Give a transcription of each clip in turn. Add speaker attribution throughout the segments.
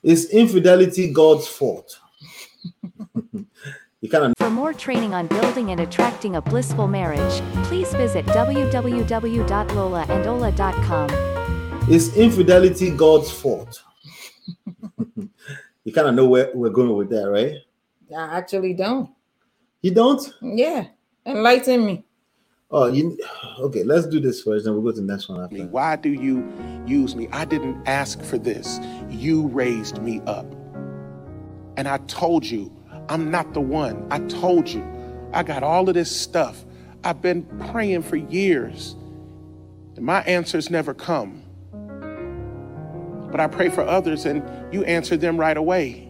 Speaker 1: Is infidelity God's fault? You kind of.
Speaker 2: For more training on building and attracting a blissful marriage, please visit www.lolaandola.com.
Speaker 1: Is infidelity God's fault? You kind of know where we're going with that, right?
Speaker 3: I actually don't.
Speaker 1: You don't?
Speaker 3: Yeah. Enlighten me.
Speaker 1: Oh, okay, let's do this first, then we'll go to the next one after.
Speaker 4: Why do you use me? I didn't ask for this. You raised me up. And I told you, I'm not the one. I told you, I got all of this stuff. I've been praying for years. And my answers never come. But I pray for others and you answer them right away.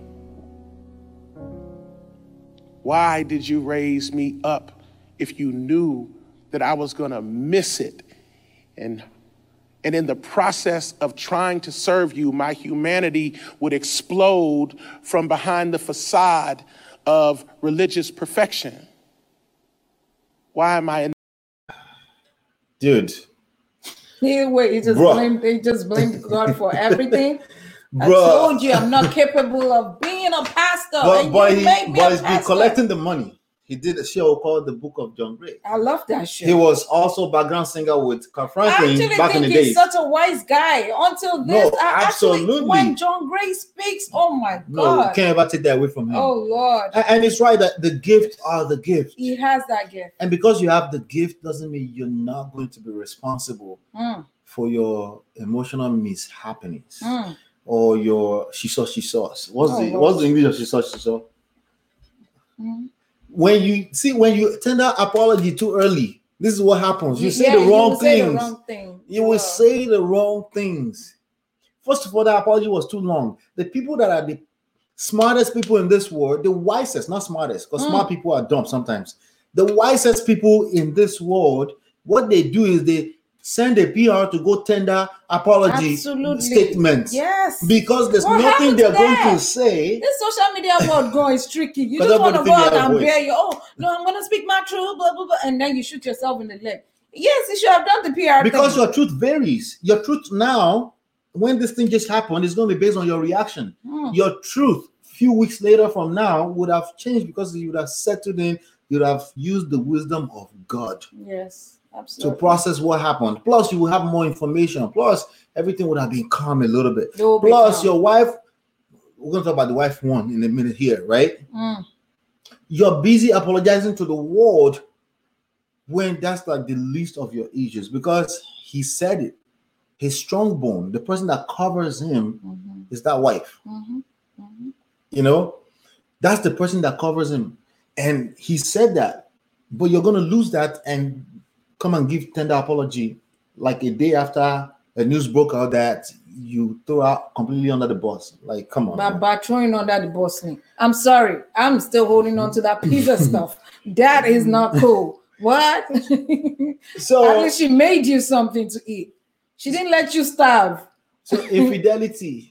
Speaker 4: Why did you raise me up if you knew that I was gonna miss it? And in the process of trying to serve you, my humanity would explode from behind the facade of religious perfection. Why am I in?
Speaker 1: Dude.
Speaker 3: They just blamed God for everything. I told you I'm not capable of being a pastor.
Speaker 1: But he's been collecting the money. He did a show called The Book of John Gray.
Speaker 3: I love that show.
Speaker 1: He was also background singer with Carl Franklin back in the days. I
Speaker 3: think he's such a wise guy. Until this,
Speaker 1: absolutely.
Speaker 3: When John Gray speaks, oh my God.
Speaker 1: No, you can't ever take that away from him.
Speaker 3: Oh Lord.
Speaker 1: And it's right that the gifts are the gift.
Speaker 3: He has that gift.
Speaker 1: And because you have the gift doesn't mean you're not going to be responsible for your emotional mishappenings or your she saw. What's the English of she saw? When you tender apology too early, this is what happens. You say the wrong things. You will say the wrong things. First of all, the apology was too long. The people that are the smartest people in this world, the wisest, not smartest, because smart people are dumb sometimes. The wisest people in this world, what they do is they send a PR to go tender apology statements.
Speaker 3: Yes.
Speaker 1: Because there's nothing they're going to say.
Speaker 3: This social media world going is tricky. You just want to go out and bear your, I'm going to speak my truth, blah, blah, blah, and then you shoot yourself in the leg. Yes, you should have done the PR
Speaker 1: because your truth varies. Your truth now, when this thing just happened, is going to be based on your reaction. Your truth, a few weeks later from now, would have changed because you would have settled in, you would have used the wisdom of God.
Speaker 3: Yes. Absolutely.
Speaker 1: To process what happened. Plus, you will have more information. Plus, everything would have been calm a little bit. Plus, your wife, we're going to talk about the wife one in a minute here, right? You're busy apologizing to the world when that's like the least of your issues because he said it. His strong bone, the person that covers him is that wife. You know, that's the person that covers him. And he said that, but you're going to lose that and come and give tender apology like a day after a news broke out that you throw out completely under the bus. Like, come on.
Speaker 3: By throwing under the bus. I'm sorry. I'm still holding on to that pizza stuff. That is not cool. What? So at least she made you something to eat. She didn't let you starve.
Speaker 1: So infidelity.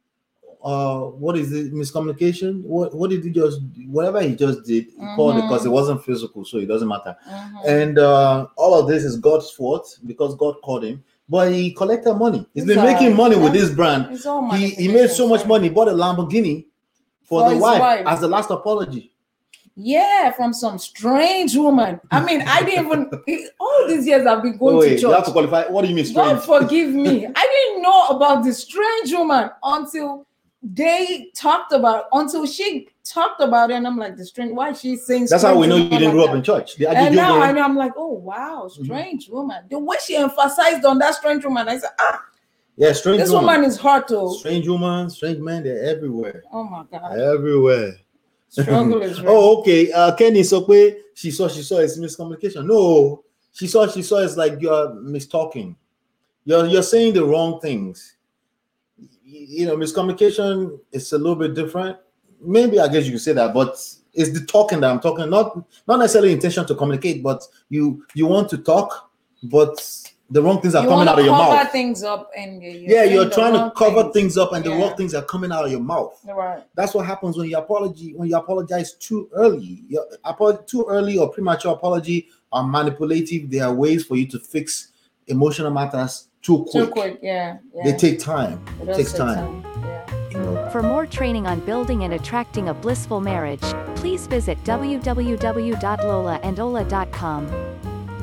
Speaker 1: What is it? Miscommunication? What did he just? Whatever he just did, he called it because it wasn't physical, so it doesn't matter. And all of this is God's fault because God called him. But he collected money. He's been making money with this brand. He made so much money. Bought a Lamborghini for the wife as the last apology.
Speaker 3: Yeah, from some strange woman. I mean, I didn't even. All these years I've been going to church.
Speaker 1: You have to qualify. What do you mean strange?
Speaker 3: God forgive me. I didn't know about this strange woman until she talked about it, and I'm like, the strange. Why is she saying?
Speaker 1: That's how we know you didn't grow up in church.
Speaker 3: And now I know. I'm like, oh wow, strange woman. The way she emphasized on that strange woman, I said,
Speaker 1: yeah, strange.
Speaker 3: This woman is hot too.
Speaker 1: Strange woman, strange man, they're everywhere.
Speaker 3: Oh my God,
Speaker 1: everywhere.
Speaker 3: Struggle is real.
Speaker 1: Oh, okay. Kenny Sokwe, she saw it's miscommunication. No, she saw it's like you're mistalking. You're saying the wrong things. You know, miscommunication is a little bit different. Maybe I guess you could say that, but it's the talking that I'm talking, not necessarily intention to communicate, but you want to talk, but the wrong things are coming out of your mouth.
Speaker 3: Cover things up and
Speaker 1: you're trying to cover things up, and the wrong things are coming out of your mouth.
Speaker 3: Right.
Speaker 1: That's what happens when you apologize too early. Too early or premature apology are manipulative. They are ways for you to fix emotional matters too quick.
Speaker 3: Yeah.
Speaker 1: They take time. It takes time.
Speaker 3: Yeah.
Speaker 2: For more training on building and attracting a blissful marriage, please visit www.lolaandola.com.